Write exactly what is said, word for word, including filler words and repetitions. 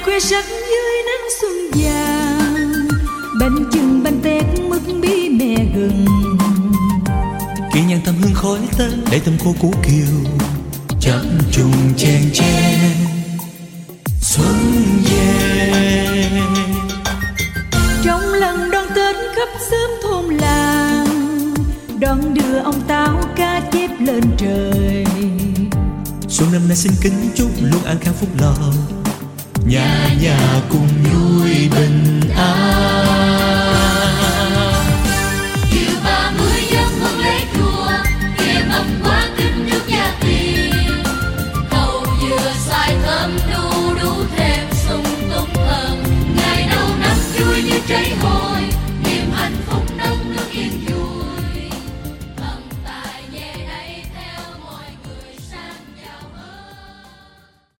khoe sắc dưới nắng xuân vàng, bánh chưng bánh tét mứt bí mẹ gừng. Kỳ nhang thơm hương khói tên để thơm khô củ kiều, chập trùng chen chen xuân về. Trong lần đón Tết khắp xóm thôn làng, đón đưa ông táo cá chép lên trời. Xuân năm nay xin kính chúc luôn an khang phúc lộc, nhà nhà cùng vui bình an.